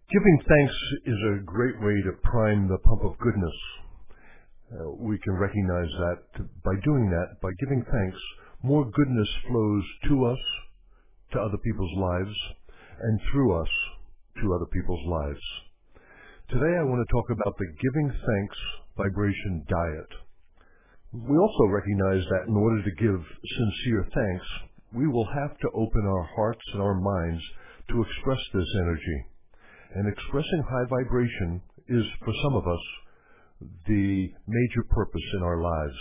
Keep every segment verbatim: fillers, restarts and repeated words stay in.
Giving thanks is a great way to prime the pump of goodness. Uh, we can recognize that by doing that, by giving thanks, more goodness flows to us, to other people's lives, and through us to other people's lives. Today I want to talk about the Giving Thanks Vibration Diet. We also recognize that in order to give sincere thanks, we will have to open our hearts and our minds to express this energy. And expressing high vibration is, for some of us, the major purpose in our lives.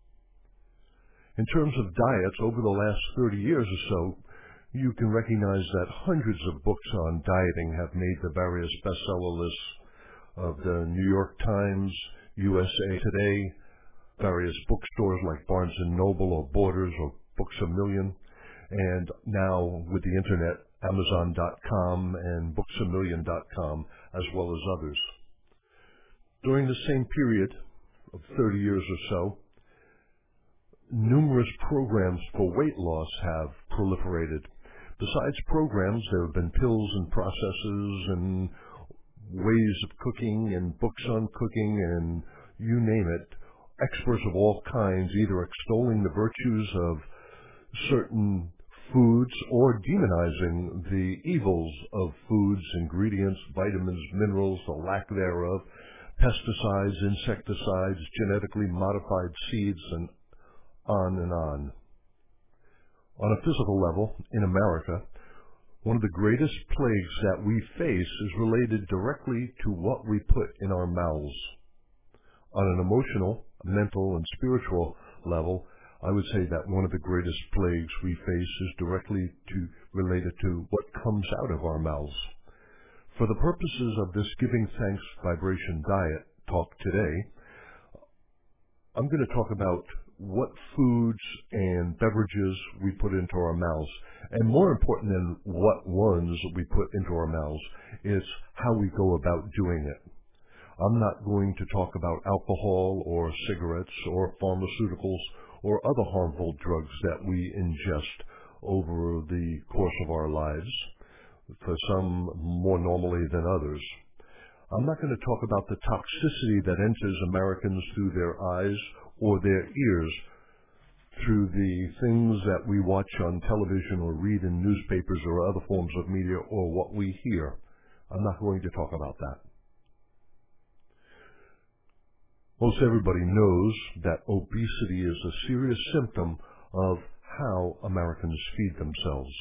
In terms of diets, over the last thirty years or so, you can recognize that hundreds of books on dieting have made the various bestseller lists of the New York Times, U S A Today, various bookstores like Barnes and Noble or Borders or Books A Million, and now with the internet, Amazon dot com and Books A Million dot com, as well as others. During the same period of thirty years or so, numerous programs for weight loss have proliferated. Besides programs, there have been pills and processes and ways of cooking and books on cooking and you name it, experts of all kinds either extolling the virtues of certain foods or demonizing the evils of foods, ingredients, vitamins, minerals, the lack thereof, pesticides, insecticides, genetically modified seeds, and on and on. On a physical level, in America, one of the greatest plagues that we face is related directly to what we put in our mouths. On an emotional, mental, and spiritual level, I would say that one of the greatest plagues we face is directly to, related to what comes out of our mouths. For the purposes of this Giving Thanks Vibration Diet talk today, I'm going to talk about what foods and beverages we put into our mouths. And more important than what ones we put into our mouths is how we go about doing it. I'm not going to talk about alcohol or cigarettes or pharmaceuticals or other harmful drugs that we ingest over the course of our lives, for some more normally than others. I'm not going to talk about the toxicity that enters Americans through their eyes or their ears through the things that we watch on television or read in newspapers or other forms of media or what we hear. I'm not going to talk about that. Most everybody knows that obesity is a serious symptom of how Americans feed themselves.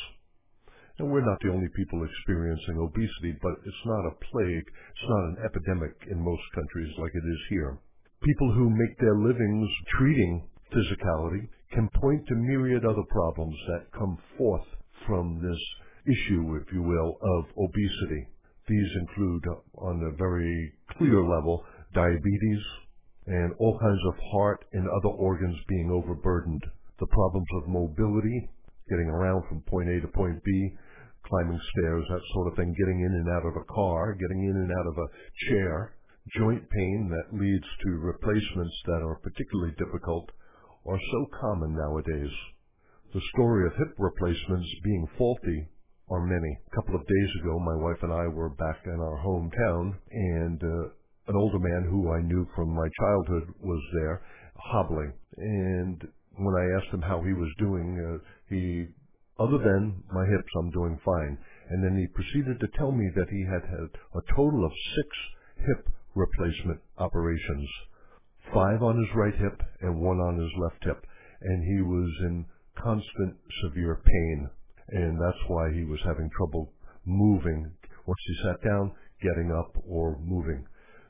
And we're not the only people experiencing obesity, but it's not a plague, it's not an epidemic in most countries like it is here. People who make their livings treating physicality can point to myriad other problems that come forth from this issue, if you will, of obesity. These include, on a very clear level, diabetes, and all kinds of heart and other organs being overburdened. The problems of mobility, getting around from point A to point B, climbing stairs, that sort of thing, getting in and out of a car, getting in and out of a chair, joint pain that leads to replacements that are particularly difficult, are so common nowadays. The story of hip replacements being faulty are many. A couple of days ago, my wife and I were back in our hometown, and uh, an older man who I knew from my childhood was there, hobbling. And when I asked him how he was doing, uh, he, other than my hips, I'm doing fine. And then he proceeded to tell me that he had had a total of six hip replacement operations, five on his right hip and one on his left hip. And he was in constant severe pain. And that's why he was having trouble moving once he sat down, getting up, or moving.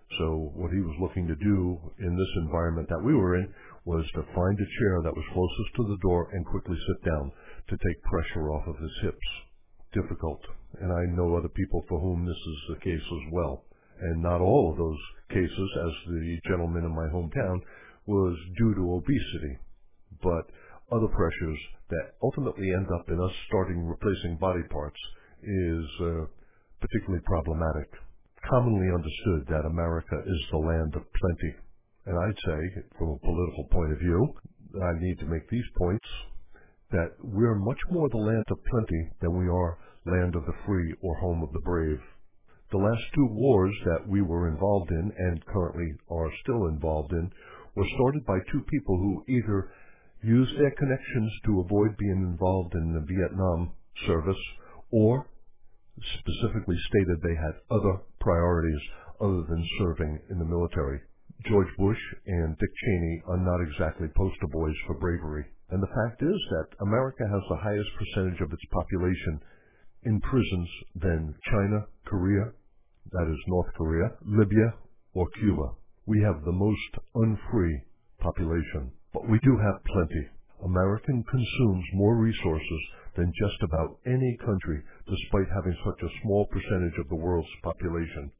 So what he was looking to do in this environment that we were in was to find a chair that was closest to the door and quickly sit down to take pressure off of his hips. Difficult. And I know other people for whom this is the case as well. And not all of those cases, as the gentleman in my hometown, was due to obesity, but other pressures that ultimately end up in us starting replacing body parts is uh, particularly problematic. Commonly understood that America is the land of plenty. And I'd say, from a political point of view, I need to make these points, that we're much more the land of plenty than we are land of the free or home of the brave. The last two wars that we were involved in, and currently are still involved in, were started by two people who either used their connections to avoid being involved in the Vietnam service, or specifically stated they had other priorities other than serving in the military. George Bush and Dick Cheney are not exactly poster boys for bravery. And the fact is that America has the highest percentage of its population in prisons than China, Korea, that is North Korea, Libya, or Cuba. We have the most unfree population, but we do have plenty. America consumes more resources than just about any country, despite having such a small percentage of the world's population.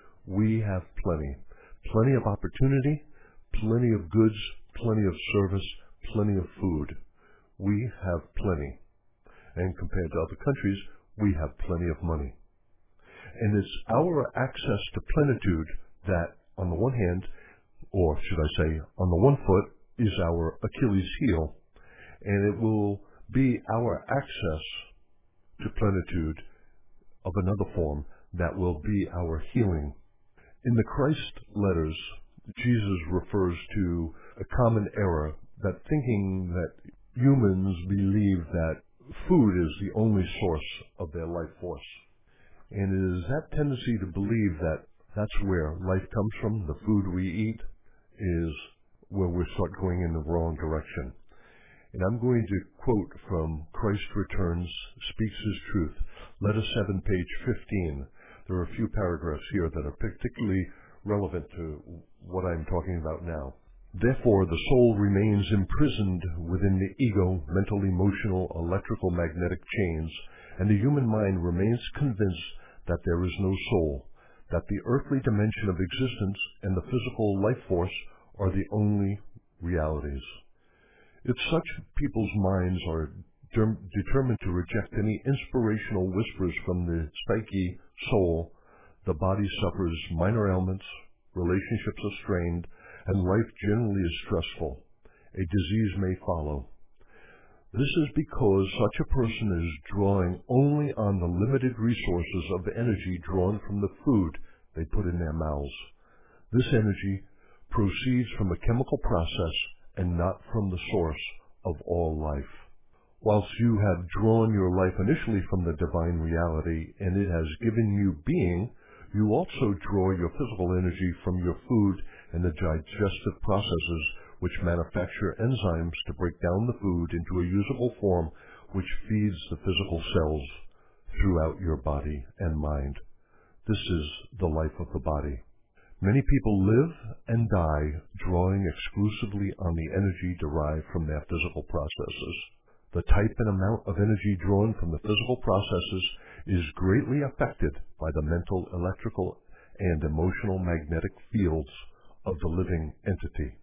We have plenty. Plenty of opportunity, plenty of goods, plenty of service, plenty of food. We have plenty. And compared to other countries, we have plenty of money. And it's our access to plenitude that, on the one hand, or should I say, on the one foot, is our Achilles heel. And it will be our access to plenitude of another form that will be our healing. In the Christ letters, Jesus refers to a common error, that thinking that humans believe that food is the only source of their life force. And it is that tendency to believe that that's where life comes from, the food we eat, is where we start going in the wrong direction. And I'm going to quote from Christ Returns, Speaks His Truth, letter seven, page fifteen. There are a few paragraphs here that are particularly relevant to what I'm talking about now. Therefore, the soul remains imprisoned within the ego, mental, emotional, electrical, magnetic chains, and the human mind remains convinced that there is no soul, that the earthly dimension of existence and the physical life force are the only realities. If such people's minds are de- determined to reject any inspirational whispers from the psyche, soul, the body suffers minor ailments, relationships are strained, and life generally is stressful. A disease may follow. This is because such a person is drawing only on the limited resources of energy drawn from the food they put in their mouths. This energy proceeds from a chemical process and not from the source of all life. Whilst you have drawn your life initially from the divine reality and it has given you being, you also draw your physical energy from your food and the digestive processes which manufacture enzymes to break down the food into a usable form which feeds the physical cells throughout your body and mind. This is the life of the body. Many people live and die drawing exclusively on the energy derived from their physical processes. The type and amount of energy drawn from the physical processes is greatly affected by the mental, electrical, and emotional magnetic fields of the living entity.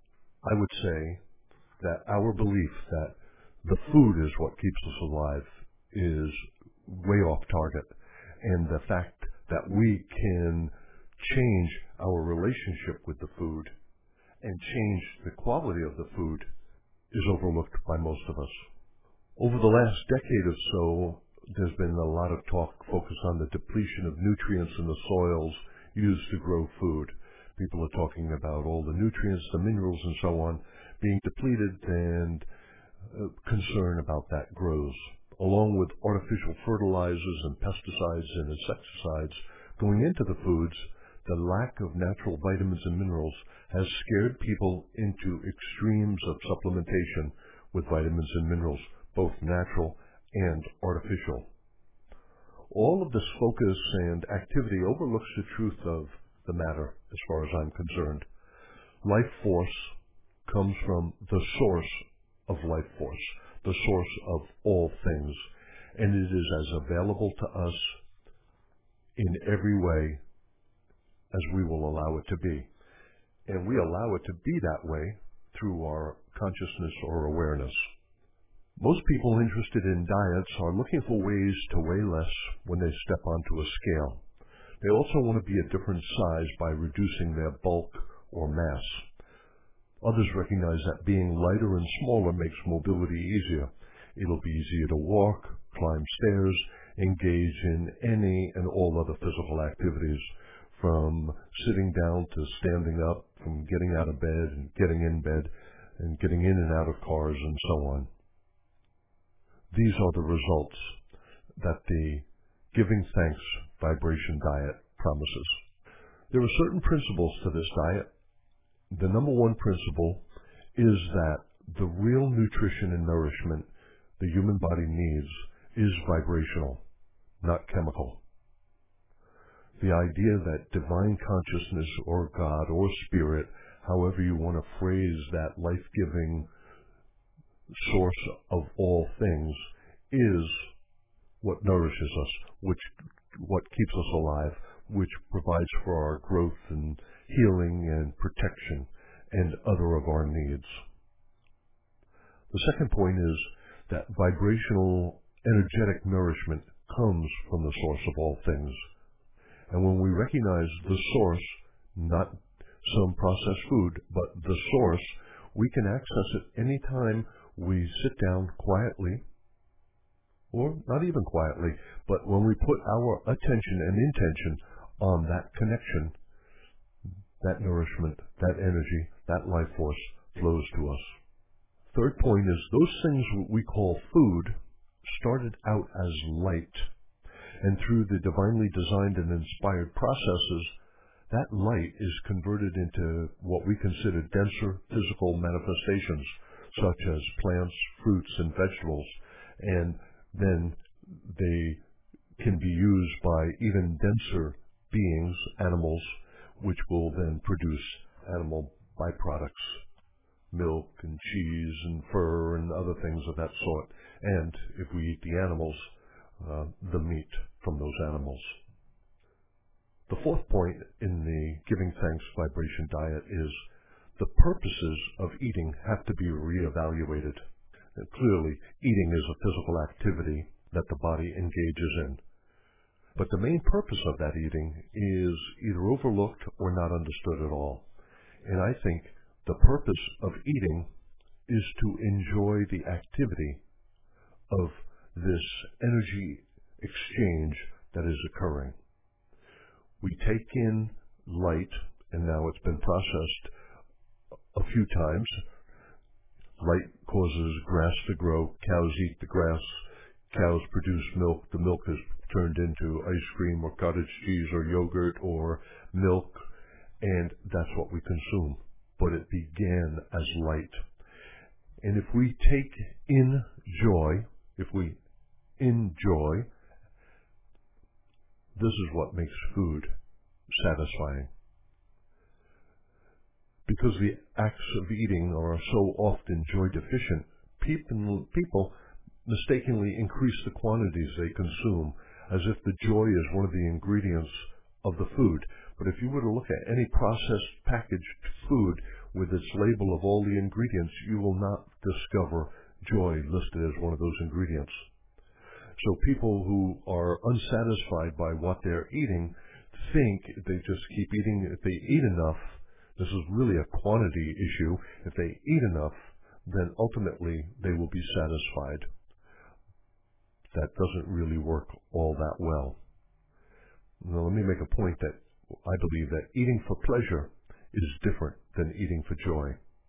I would say that our belief that the food is what keeps us alive is way off target, and the fact that we can change our relationship with the food and change the quality of the food is overlooked by most of us. Over the last decade or so, there's been a lot of talk focused on the depletion of nutrients in the soils used to grow food. People are talking about all the nutrients, the minerals, and so on being depleted, and uh, concern about that grows. Along with artificial fertilizers and pesticides and insecticides going into the foods, the lack of natural vitamins and minerals has scared people into extremes of supplementation with vitamins and minerals, both natural and artificial. All of this focus and activity overlooks the truth of the matter as far as I'm concerned. Life force comes from the source of life force, the source of all things, and it is as available to us in every way as we will allow it to be. And we allow it to be that way through our consciousness or awareness. Most people interested in diets are looking for ways to weigh less when they step onto a scale. They also want to be a different size by reducing their bulk or mass. Others recognize that being lighter and smaller makes mobility easier. It'll be easier to walk, climb stairs, engage in any and all other physical activities, from sitting down to standing up, from getting out of bed and getting in bed and getting in and out of cars and so on. These are the results that the Giving Thanks Vibration Diet promises. There are certain principles to this diet. The number one principle is that the real nutrition and nourishment the human body needs is vibrational, not chemical. The idea that divine consciousness or God or spirit, however you want to phrase that life-giving source of all things, is what nourishes us, which what keeps us alive, which provides for our growth and healing and protection and other of our needs. The second point is that vibrational, energetic nourishment comes from the source of all things. And when we recognize the source, not some processed food, but the source, we can access it anytime we sit down quietly, or not even quietly, but when we put our attention and intention on that connection, that nourishment, that energy, that life force flows to us. Third point is those things we call food started out as light, and through the divinely designed and inspired processes, that light is converted into what we consider denser physical manifestations, such as plants, fruits, and vegetables, and then they can be used by even denser beings, animals, which will then produce animal byproducts, milk and cheese and fur and other things of that sort. And if we eat the animals, uh, the meat from those animals. The fourth point in the Giving Thanks Vibration Diet is the purposes of eating have to be reevaluated. And clearly, eating is a physical activity that the body engages in. But the main purpose of that eating is either overlooked or not understood at all. And I think the purpose of eating is to enjoy the activity of this energy exchange that is occurring. We take in light, and now it's been processed a few times. Light causes grass to grow. Cows eat the grass. Cows produce milk. The milk is turned into ice cream or cottage cheese or yogurt or milk, and that's what we consume. But it began as light. And if we take in joy, if we enjoy, this is what makes food satisfying. Because the acts of eating are so often joy deficient, people, people mistakenly increase the quantities they consume as if the joy is one of the ingredients of the food. But if you were to look at any processed packaged food with its label of all the ingredients, you will not discover joy listed as one of those ingredients. So people who are unsatisfied by what they're eating think they just keep eating. If they eat enough, this is really a quantity issue. If they eat enough, then ultimately they will be satisfied. That doesn't really work all that well. Now, let me make a point that I believe that eating for pleasure is different than eating for joy.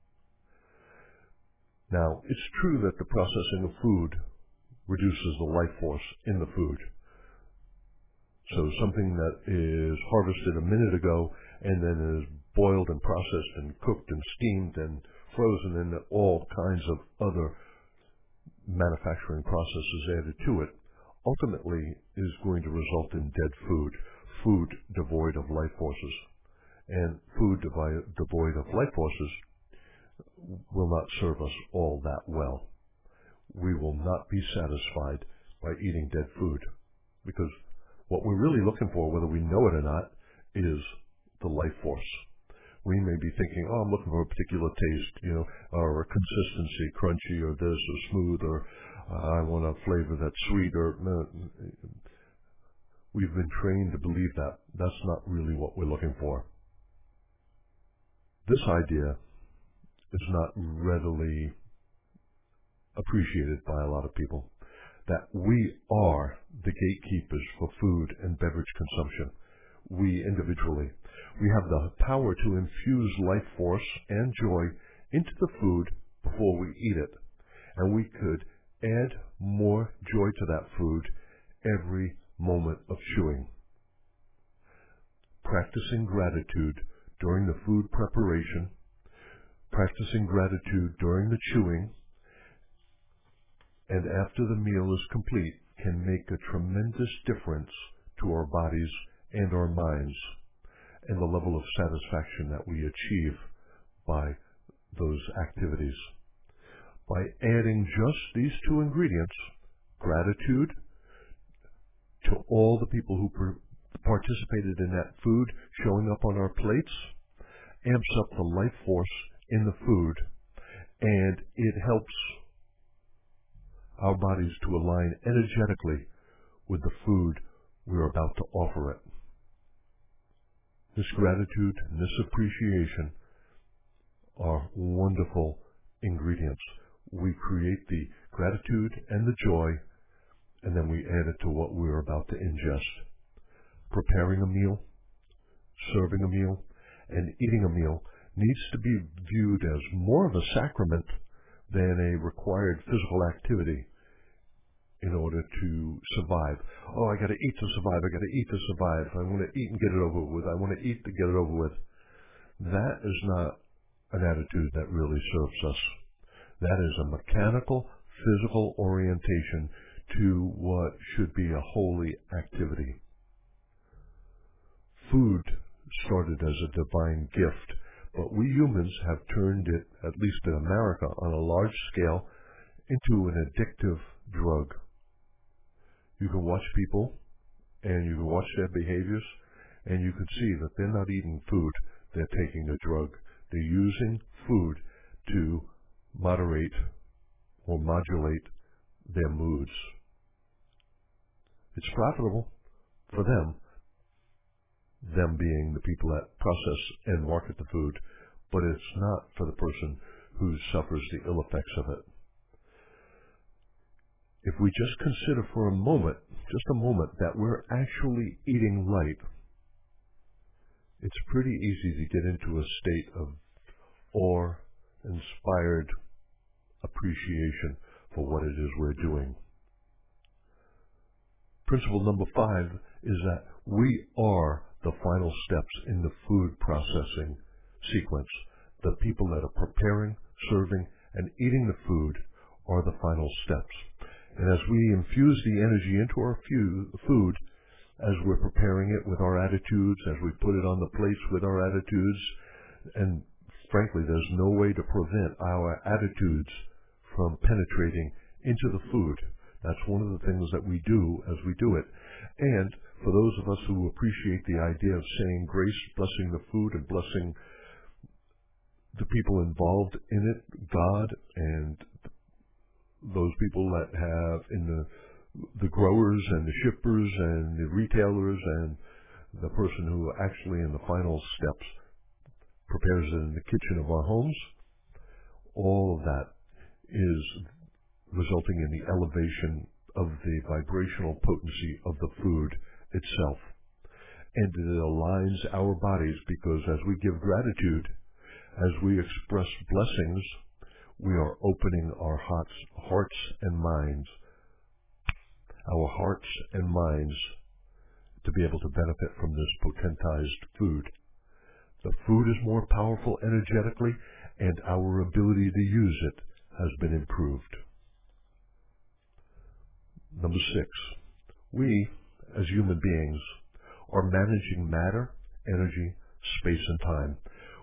Now, it's true that the processing of food reduces the life force in the food. So something that is harvested a minute ago and then is boiled and processed and cooked and steamed and frozen and all kinds of other manufacturing processes added to it, ultimately is going to result in dead food, food devoid of life forces. And food devoid of life forces will not serve us all that well. We will not be satisfied by eating dead food, because what we're really looking for, whether we know it or not, is the life force. We may be thinking, oh, I'm looking for a particular taste, you know, or a consistency, crunchy, or this, or smooth, or uh, I want a flavor that's sweet, or no. We've been trained to believe that. That's not really what we're looking for. This idea is not readily appreciated by a lot of people. that we are the gatekeepers for food and beverage consumption. We individually. We have the power to infuse life force and joy into the food before we eat it. And we could add more joy to that food every moment of chewing. Practicing gratitude during the food preparation, practicing gratitude during the chewing, and after the meal is complete can make a tremendous difference to our bodies and our minds, and the level of satisfaction that we achieve by those activities. By adding just these two ingredients, gratitude to all the people who per- participated in that food showing up on our plates, amps up the life force in the food, and it helps our bodies to align energetically with the food we're about to offer it. This gratitude and this appreciation are wonderful ingredients. We create the gratitude and the joy, and then we add it to what we're about to ingest. Preparing a meal, serving a meal, and eating a meal needs to be viewed as more of a sacrament than a required physical activity in order to survive. Oh, I got to eat to survive. I got to eat to survive. I want to eat and get it over with. I want to eat to get it over with. That is not an attitude that really serves us. That is a mechanical, physical orientation to what should be a holy activity. Food started as a divine gift, but we humans have turned it, at least in America, on a large scale, into an addictive drug. You can watch people, and you can watch their behaviors, and you can see that they're not eating food, they're taking a drug. They're using food to moderate or modulate their moods. It's profitable for them, them being the people that process and market the food, but it's not for the person who suffers the ill effects of it. If we just consider for a moment, just a moment, that we're actually eating right, it's pretty easy to get into a state of awe-inspired appreciation for what it is we're doing. Principle number five is that we are the final steps in the food processing sequence. The people that are preparing, serving, and eating the food are the final steps. And as we infuse the energy into our food, as we're preparing it with our attitudes, as we put it on the plates with our attitudes, and frankly, there's no way to prevent our attitudes from penetrating into the food. That's one of the things that we do as we do it. And for those of us who appreciate the idea of saying grace, blessing the food and blessing the people involved in it, God and those people that have in the the growers and the shippers and the retailers and the person who actually in the final steps prepares it in the kitchen of our homes, all of that is resulting in the elevation of the vibrational potency of the food itself. And it aligns our bodies because as we give gratitude, as we express blessings, we are opening our hearts, hearts and minds, our hearts and minds to be able to benefit from this potentized food. The food is more powerful energetically, and our ability to use it has been improved. Number six, we, as human beings, are managing matter, energy, space, and time.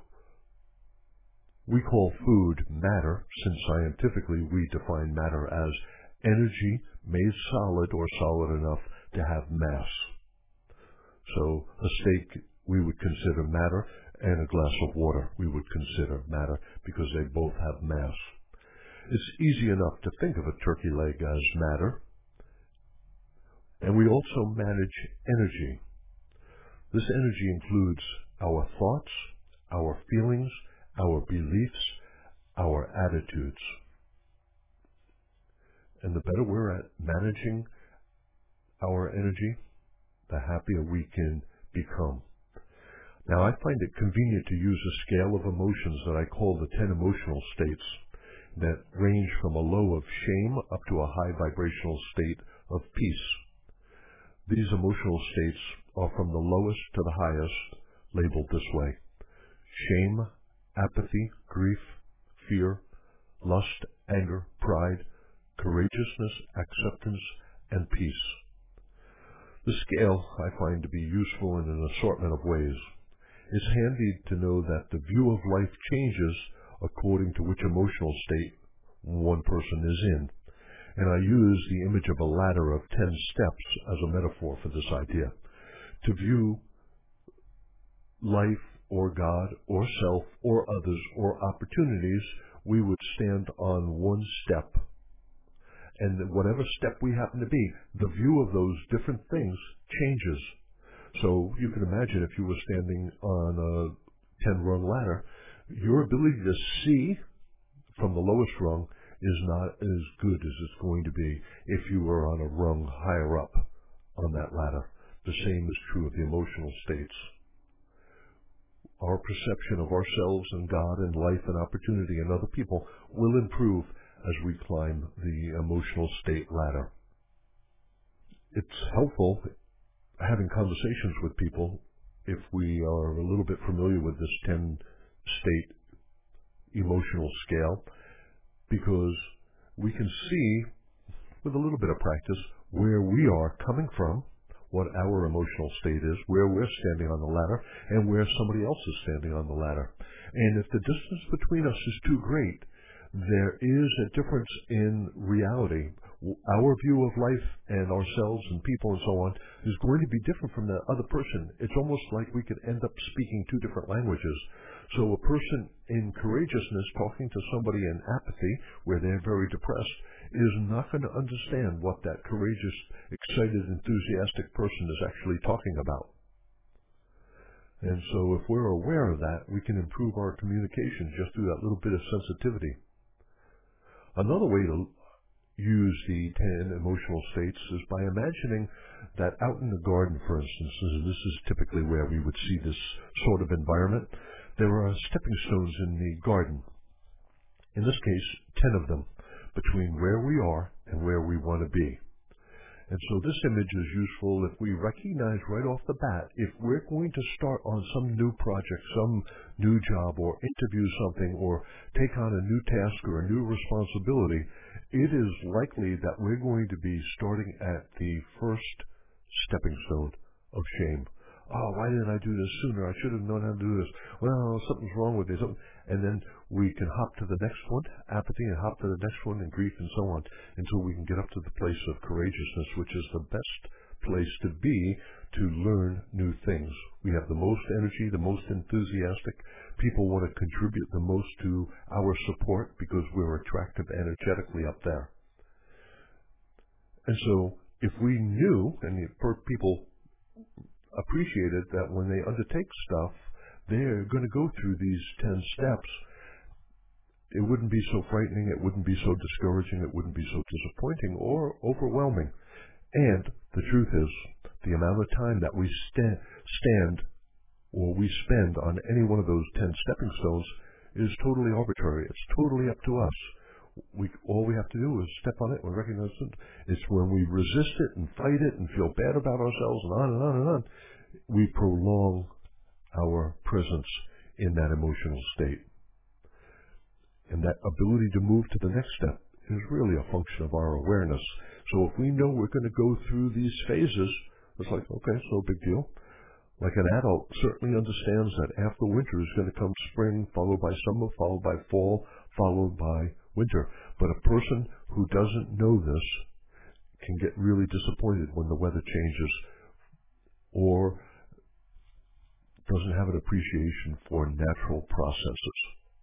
We call food matter, since scientifically we define matter as energy made solid or solid enough to have mass. So a steak we would consider matter, and a glass of water we would consider matter, because they both have mass. It's easy enough to think of a turkey leg as matter. And we also manage energy. This energy includes our thoughts, our feelings, our beliefs, our attitudes. And the better we're at managing our energy, the happier we can become. Now, I find it convenient to use a scale of emotions that I call the ten emotional states that range from a low of shame up to a high vibrational state of peace. These emotional states are from the lowest to the highest, labeled this way: shame, apathy, grief, fear, lust, anger, pride, courageousness, acceptance, and peace. The scale I find to be useful in an assortment of ways. It's handy to know that the view of life changes according to which emotional state one person is in. And I use the image of a ladder of ten steps as a metaphor for this idea. To view life or God or self or others or opportunities, we would stand on one step. And whatever step we happen to be, the view of those different things changes. So you can imagine if you were standing on a ten-rung ladder, your ability to see from the lowest rung is not as good as it's going to be if you were on a rung higher up on that ladder. The same is true of the emotional states. Our perception of ourselves and God and life and opportunity and other people will improve as we climb the emotional state ladder. It's helpful having conversations with people if we are a little bit familiar with this ten-state emotional scale, because we can see, with a little bit of practice, where we are coming from, what our emotional state is, where we're standing on the ladder, and where somebody else is standing on the ladder. And if the distance between us is too great, there is a difference in reality. Our view of life and ourselves and people and so on is going to be different from the other person. It's almost like we could end up speaking two different languages. So a person in courageousness talking to somebody in apathy, where they're very depressed, is not going to understand what that courageous, excited, enthusiastic person is actually talking about. And so if we're aware of that, we can improve our communication just through that little bit of sensitivity. Another way to use the ten emotional states is by imagining that out in the garden, for instance, this is typically where we would see this sort of environment, there are stepping stones in the garden. In this case, ten of them, between where we are and where we want to be. And so this image is useful if we recognize right off the bat, if we're going to start on some new project, some new job, or interview something, or take on a new task or a new responsibility, it is likely that we're going to be starting at the first stepping stone of shame. Oh, why didn't I do this sooner? I should have known how to do this. Well, something's wrong with me. Something. And then we can hop to the next one, apathy, and hop to the next one, and grief, and so on, until we can get up to the place of courageousness, which is the best place to be to learn new things. We have the most energy, the most enthusiastic. People want to contribute the most to our support because we're attractive energetically up there. And so if we knew, and people appreciated that when they undertake stuff, they're going to go through these ten steps, it wouldn't be so frightening, it wouldn't be so discouraging, it wouldn't be so disappointing or overwhelming. And the truth is, the amount of time that we sta- stand or we spend on any one of those ten stepping stones is totally arbitrary. It's totally up to us. We, all we have to do is step on it and recognize it. It's when we resist it and fight it and feel bad about ourselves and on and on and on, we prolong our presence in that emotional state. And that ability to move to the next step is really a function of our awareness. So if we know we're going to go through these phases, it's like, okay, it's no big deal. Like an adult certainly understands that after winter is going to come spring, followed by summer, followed by fall, followed by winter. But a person who doesn't know this can get really disappointed when the weather changes, or doesn't have an appreciation for natural processes.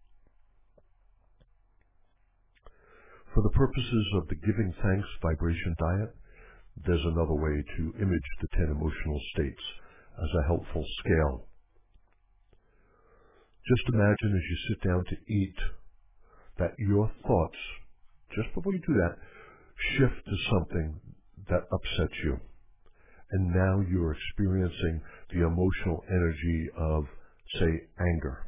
For the purposes of the Giving Thanks Vibration Diet, there's another way to image the ten emotional states as a helpful scale. Just imagine as you sit down to eat that your thoughts, just before you do that, shift to something that upsets you. And now you're experiencing the emotional energy of, say, anger.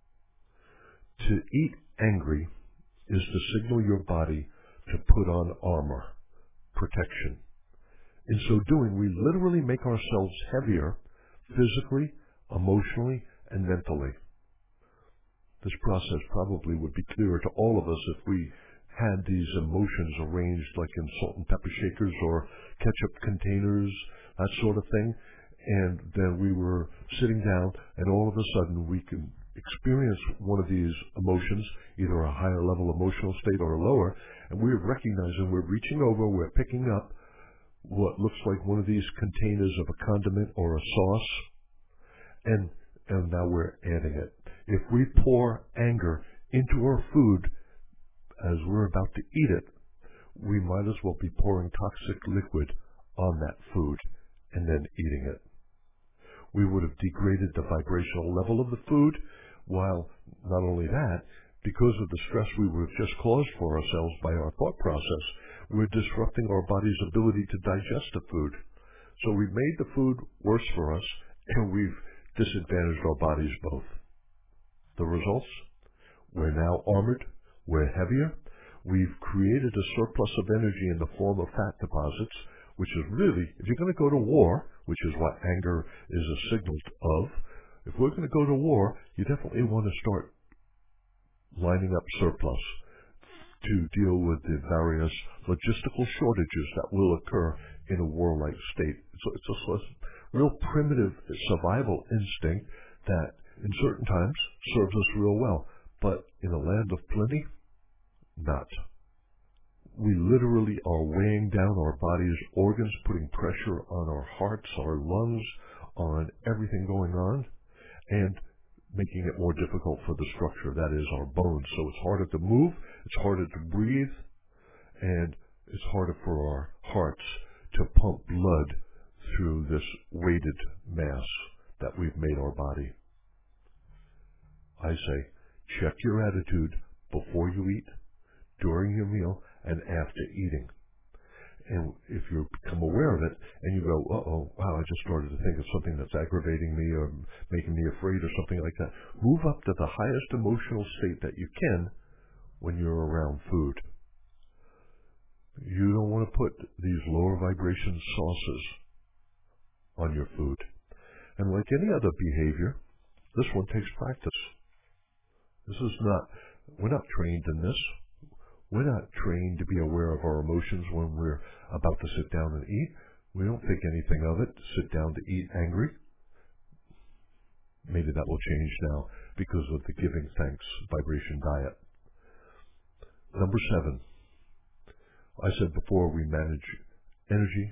To eat angry is to signal your body to put on armor, protection. In so doing, we literally make ourselves heavier physically, emotionally, and mentally. This process probably would be clearer to all of us if we had these emotions arranged like in salt and pepper shakers or ketchup containers, that sort of thing. And then we were sitting down and all of a sudden we can experience one of these emotions, either a higher level emotional state or a lower, and we're recognizing we're reaching over, we're picking up what looks like one of these containers of a condiment or a sauce, and and now we're adding it. If we pour anger into our food as we're about to eat it, we might as well be pouring toxic liquid on that food and then eating it. We would have degraded the vibrational level of the food, while not only that, because of the stress we would have just caused for ourselves by our thought process, we're disrupting our body's ability to digest the food. So we've made the food worse for us, and we've disadvantaged our bodies both. The results? We're now armored, we're heavier, we've created a surplus of energy in the form of fat deposits, which is really, if you're going to go to war, which is what anger is a signal of, if we're going to go to war, you definitely want to start lining up surplus to deal with the various logistical shortages that will occur in a warlike state. So it's a, a real primitive survival instinct that in certain times serves us real well, but in a land of plenty, not. We literally are weighing down our body's organs, putting pressure on our hearts, our lungs, on everything going on, and making it more difficult for the structure, that is our bones. So it's harder to move, it's harder to breathe, and it's harder for our hearts to pump blood through this weighted mass that we've made our body. I say, check your attitude before you eat, during your meal, and after eating. And if you become aware of it, and you go, uh-oh, wow, I just started to think of something that's aggravating me or making me afraid or something like that, move up to the highest emotional state that you can when you're around food. You don't want to put these lower vibration sauces on your food. And like any other behavior, this one takes practice. This is not, we're not trained in this. We're not trained to be aware of our emotions when we're about to sit down and eat. We don't think anything of it to sit down to eat angry. Maybe that will change now because of the giving thanks vibration diet. Number seven. I said before we manage energy,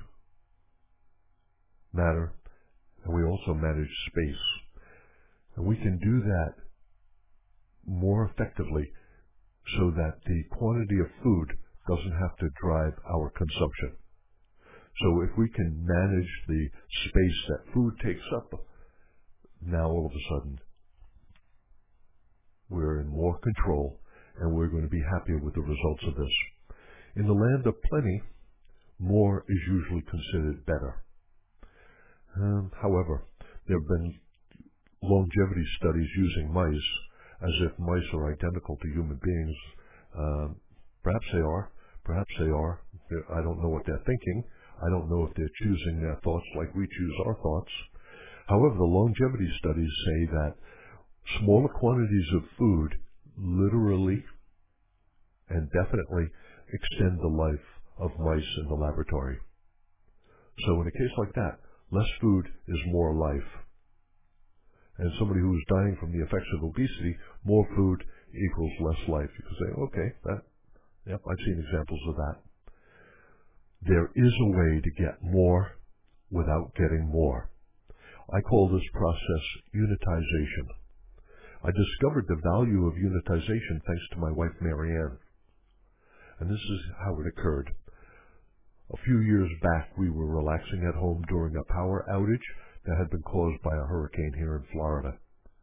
matter, and we also manage space. And we can do that more effectively so that the quantity of food doesn't have to drive our consumption. So if we can manage the space that food takes up, now all of a sudden we're in more control and we're going to be happier with the results of this. In the land of plenty, more is usually considered better. Um, however, there have been longevity studies using mice as if mice are identical to human beings. Um, perhaps they are. Perhaps they are. I don't know what they're thinking. I don't know if they're choosing their thoughts like we choose our thoughts. However, the longevity studies say that smaller quantities of food literally and definitely extend the life of mice in the laboratory. So in a case like that, less food is more life. And somebody who is dying from the effects of obesity, more food equals less life. You can say, okay, that, yep, I've seen examples of that. There is a way to get more without getting more. I call this process unitization. I discovered the value of unitization thanks to my wife, Marianne. And this is how it occurred. A few years back, we were relaxing at home during a power outage that had been caused by a hurricane here in Florida.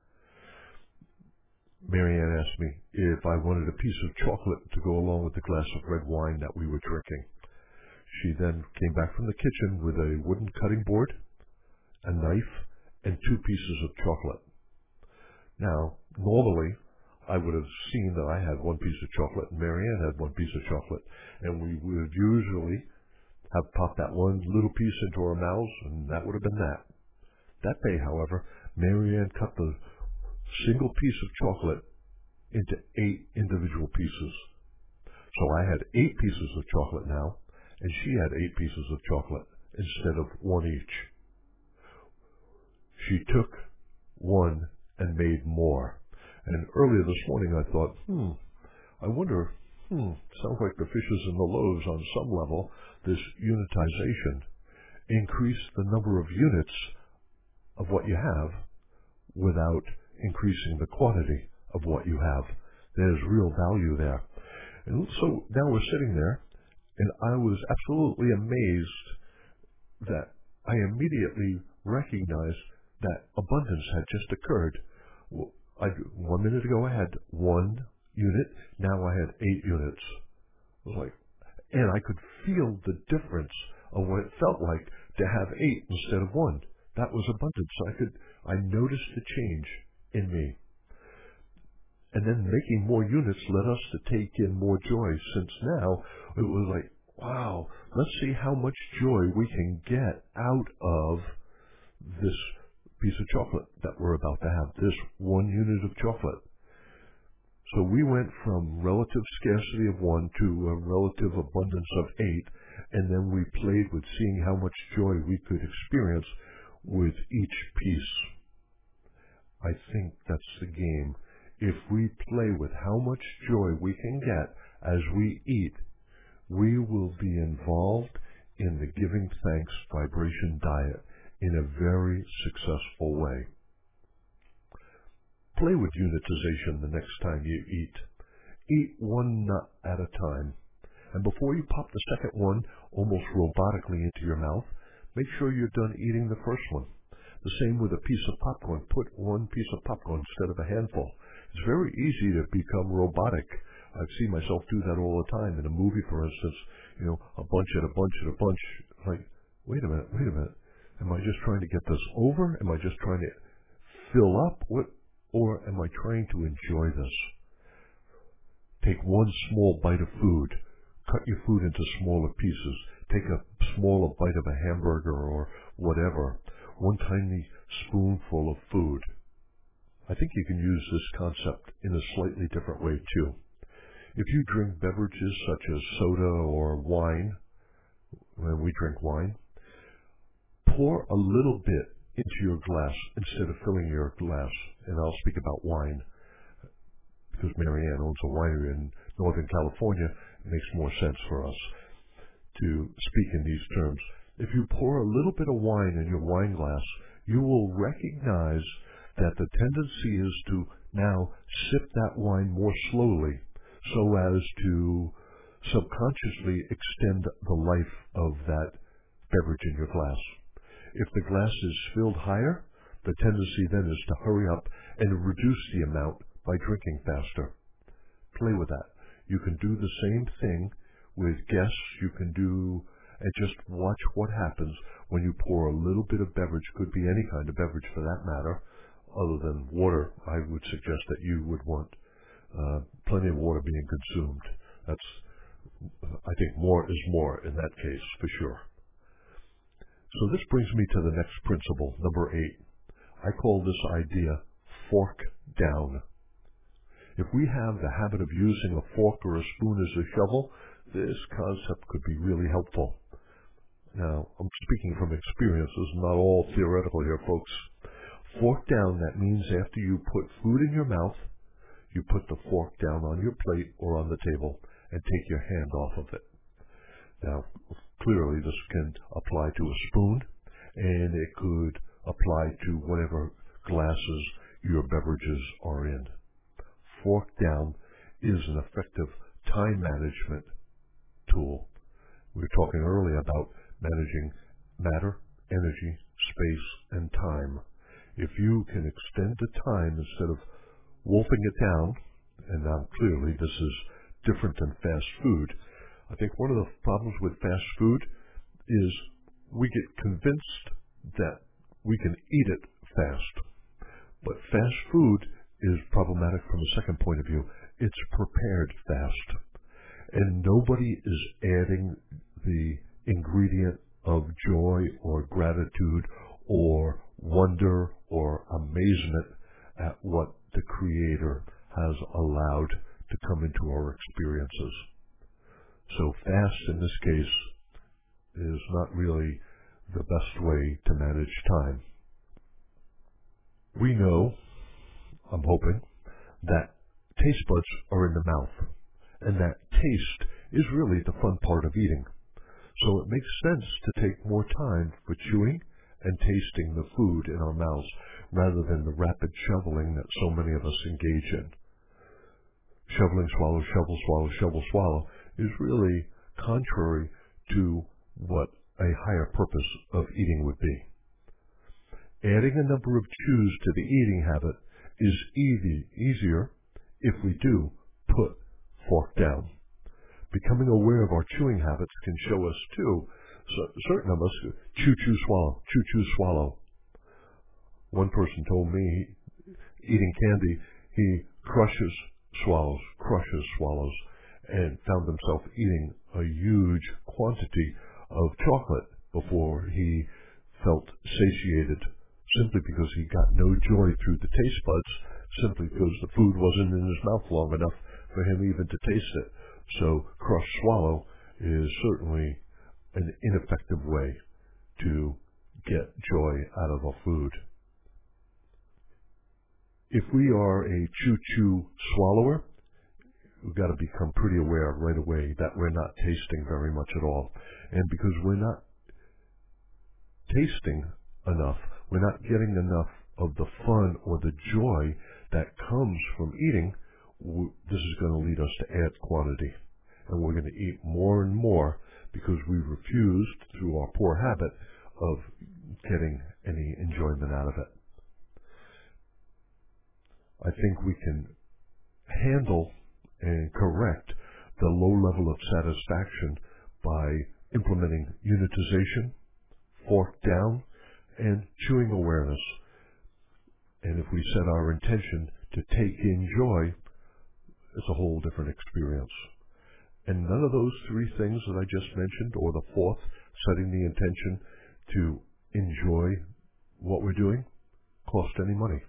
Marianne asked me if I wanted a piece of chocolate to go along with the glass of red wine that we were drinking. She then came back from the kitchen with a wooden cutting board, a knife, and two pieces of chocolate. Now, normally, I would have seen that I had one piece of chocolate and Marianne had one piece of chocolate, and we would usually have popped that one little piece into our mouths, and that would have been that. That day, however, Marianne cut the single piece of chocolate into eight individual pieces. So I had eight pieces of chocolate now, and she had eight pieces of chocolate instead of one each. She took one and made more. And earlier this morning I thought, hmm, I wonder, hmm, sounds like the fishes and the loaves on some level, this unitization increased the number of units of what you have without increasing the quantity of what you have. There's real value there. And so now we're sitting there, and I was absolutely amazed that I immediately recognized that abundance had just occurred. Well, I, one minute ago I had one unit, now I had eight units. It was like, and I could feel the difference of what it felt like to have eight instead of one. That was abundance. I could, I noticed the change in me. And then making more units led us to take in more joy, since now it was like, wow, let's see how much joy we can get out of this piece of chocolate that we're about to have, this one unit of chocolate. So we went from relative scarcity of one to a relative abundance of eight, and then we played with seeing how much joy we could experience with each piece. I think that's the game. If we play with how much joy we can get as we eat, we will be involved in the giving thanks vibration diet in a very successful way. Play with unitization the next time you eat. Eat one nut at a time. And before you pop the second one almost robotically into your mouth, make sure you're done eating the first one. The same with a piece of popcorn. Put one piece of popcorn instead of a handful. It's very easy to become robotic. I see myself do that all the time. In a movie, for instance, you know, a bunch and a bunch and a bunch. Like, wait a minute, wait a minute. Am I just trying to get this over? Am I just trying to fill up? What, or am I trying to enjoy this? Take one small bite of food. Cut your food into smaller pieces. Take a smaller bite of a hamburger or whatever. One tiny spoonful of food. I think you can use this concept in a slightly different way too. If you drink beverages such as soda or wine, when we drink wine, pour a little bit into your glass instead of filling your glass. And I'll speak about wine because Marianne owns a winery in Northern California. It makes more sense for us to speak in these terms. If you pour a little bit of wine in your wine glass, you will recognize that the tendency is to now sip that wine more slowly so as to subconsciously extend the life of that beverage in your glass. If the glass is filled higher, the tendency then is to hurry up and reduce the amount by drinking faster. Play with that. You can do the same thing with guests. You can do, and just watch what happens when you pour a little bit of beverage, could be any kind of beverage for that matter, other than water. I would suggest that you would want uh, plenty of water being consumed. That's, I think more is more in that case, for sure. So this brings me to the next principle, number eight. I call this idea fork down. If we have the habit of using a fork or a spoon as a shovel, this concept could be really helpful. Now, I'm speaking from experience. This is not all theoretical here, folks. Fork down, that means after you put food in your mouth, you put the fork down on your plate or on the table and take your hand off of it. Now, clearly this can apply to a spoon, and it could apply to whatever glasses your beverages are in. Fork down is an effective time management tool. We were talking earlier about managing matter, energy, space, and time. If you can extend the time instead of wolfing it down, and now clearly this is different than fast food. I think one of the problems with fast food is we get convinced that we can eat it fast. But fast food is problematic from a second point of view. It's prepared fast. And nobody is adding the ingredient of joy or gratitude or wonder or amazement at what the Creator has allowed to come into our experiences. So fast in this case is not really the best way to manage time. We know, I'm hoping, that taste buds are in the mouth, and that taste is really the fun part of eating. So it makes sense to take more time for chewing and tasting the food in our mouths rather than the rapid shoveling that so many of us engage in. Shoveling, swallow, shovel, swallow, shovel, swallow is really contrary to what a higher purpose of eating would be. Adding a number of chews to the eating habit is easy, easier if we do put fork down. Becoming aware of our chewing habits can show us, too, so certain of us chew, chew, swallow, chew, chew, swallow. One person told me, eating candy, he crushes, swallows, crushes, swallows, and found himself eating a huge quantity of chocolate before he felt satiated, simply because he got no joy through the taste buds, simply because the food wasn't in his mouth long enough for him even to taste it. So crush, swallow is certainly an ineffective way to get joy out of a food. If we are a chew-chew swallower, we've got to become pretty aware right away that we're not tasting very much at all. And because we're not tasting enough, we're not getting enough of the fun or the joy that comes from eating, this is going to lead us to add quantity. And we're going to eat more and more because we've refused, through our poor habit, of getting any enjoyment out of it. I think we can handle and correct the low level of satisfaction by implementing unitization, fork down, and chewing awareness. And if we set our intention to take in joy, it's a whole different experience. And none of those three things that I just mentioned, or the fourth, setting the intention to enjoy what we're doing, cost any money.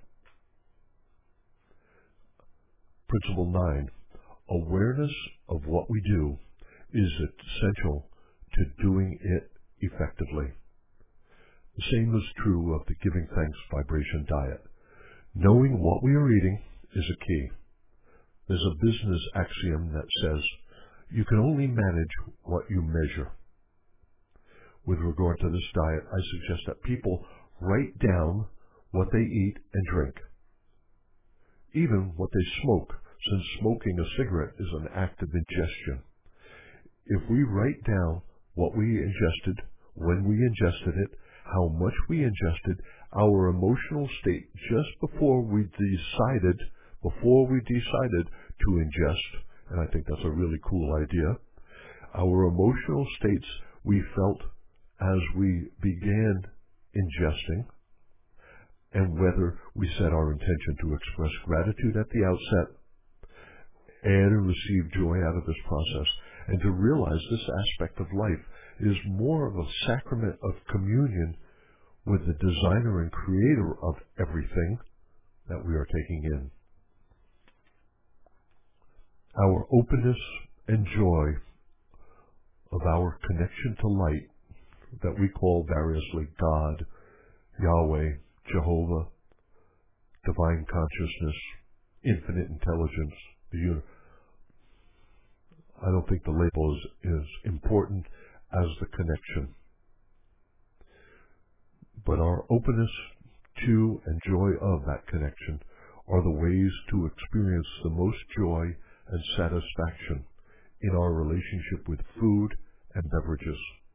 Principle nine, awareness of what we do is essential to doing it effectively. The same is true of the Giving Thanks Vibration Diet. Knowing what we are eating is a key. There's a business axiom that says, you can only manage what you measure. With regard to this diet, I suggest that people write down what they eat and drink, even what they smoke, since smoking a cigarette is an act of ingestion. If we write down what we ingested, when we ingested it, how much we ingested, our emotional state just before we decided, before we decided to ingest, and I think that's a really cool idea, our emotional states we felt as we began ingesting, and whether we set our intention to express gratitude at the outset and receive joy out of this process, and to realize this aspect of life is more of a sacrament of communion with the designer and creator of everything that we are taking in. Our openness and joy of our connection to light, that we call variously God, Yahweh, Jehovah, divine consciousness, infinite intelligence, the universe. I don't think the label is as important as the connection. But our openness to and joy of that connection are the ways to experience the most joy and satisfaction in our relationship with food and beverages.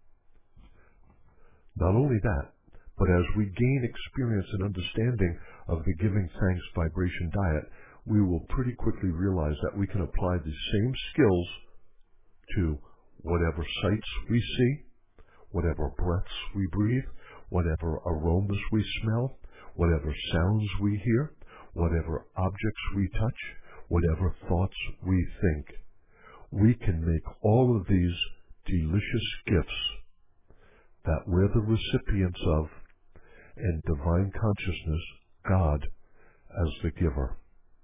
Not only that, but as we gain experience and understanding of the Giving Thanks Vibration Diet, we will pretty quickly realize that we can apply the same skills to whatever sights we see, whatever breaths we breathe, whatever aromas we smell, whatever sounds we hear, whatever objects we touch, whatever thoughts we think. We can make all of these delicious gifts that we're the recipients of, and divine consciousness, God, as the giver.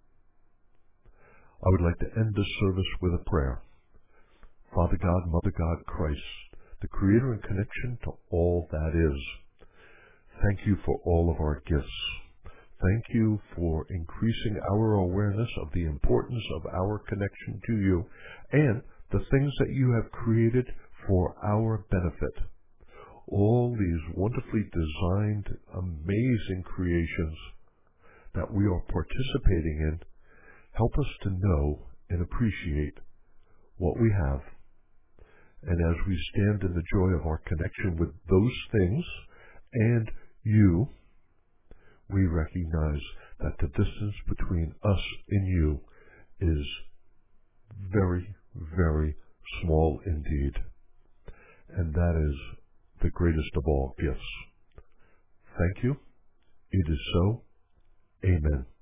I would like to end this service with a prayer. Father God, Mother God, Christ, the creator and connection to all that is, thank you for all of our gifts. Thank you for increasing our awareness of the importance of our connection to you and the things that you have created for our benefit. All these wonderfully designed, amazing creations that we are participating in help us to know and appreciate what we have. And as we stand in the joy of our connection with those things and you, we recognize that the distance between us and you is very, very small indeed. And that is the greatest of all gifts. Thank you. It is so. Amen.